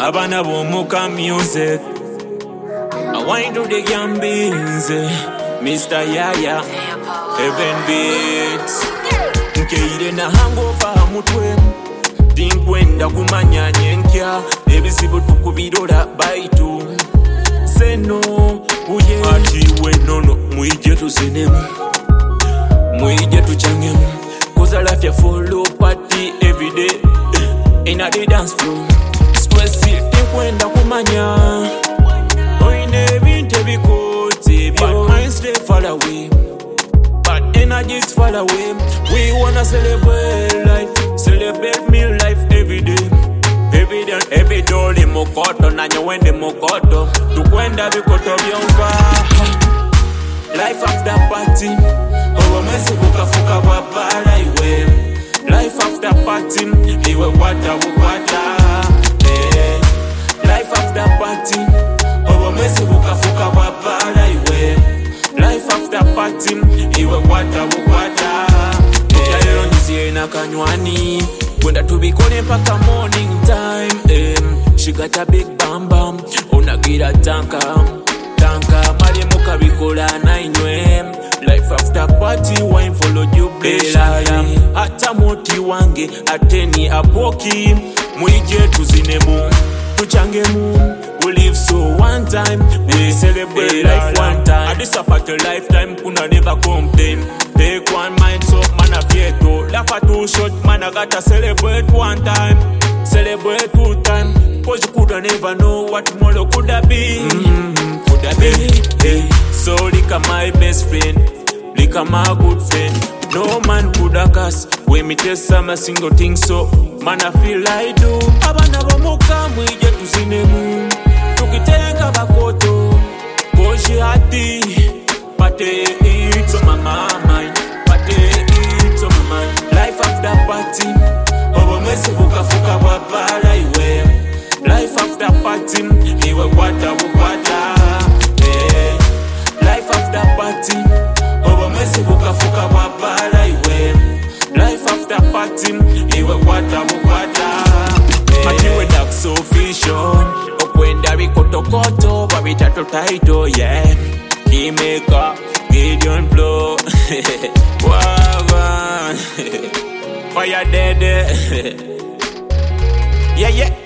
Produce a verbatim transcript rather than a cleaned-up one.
Abana bomuka music. I wind to the gambins, Mister Yaya, Heaven Beats. Nkeire na hangover mutwe, tinkwenda kumanya nyenkya, ebizibu tukubirola baitu. Seno, uye ati we nono, muije tusinemu, muije tuchangemu. Cause life ya follow party everyday, in a the dance floor. Stress it, tinkwenda kumanya. Oine binte bikote, but mind stay far away. But energies far away. We wanna celebrate life, celebrate me life every day. Every day, every day, mokoto na nyewende mokoto. Tukwenda bikoto byonva. Life after party, owa mwezi kukafuka wabala iwe. Life after party, iwe wata wata. Eh. Life after party, owa mwezi kukafuka wabala iwe. Life after party, iwe wata wata. Lero nisiye na kanywani, kwenda tubikone paka morning time. Eh. She got a big bam bam, unagira tanka. Tanka mali muka bikola na inywe. Life after party wine follow you bela. Hata moti wange ateni apoki. Mwije tuzinemu, tuchangemu. We live so one time, we celebrate life one time. At this apart a lifetime, kuna never complain. Take one mind so man a fieto. Laugh at too short, man I gotta celebrate one time. Celebrate two time, cause you coulda never know what tomorrow coulda be. Mm-hmm. Coulda be, hey. So Lika my best friend, Lika my good friend. No man coulda cuss when me tell some a single thing, so man I feel I do. Abana bomuka mwije tuzinemu, tukitenga bakoto, koshi hati, pate it on my mind, pate it on my mind. Life after party, owa mwezi kukafuka wabala iwe. Life after party, iwe wata wata. Eh. Life after party, owa mwezi kukafuka wabala iwe. Life after party, iwe wata wata. Matiwe dark so vision, okwenda bikotokoto, babitato taito, yeah. Kimeka, Gideon blow, Wawan, Fire dead, yeah yeah.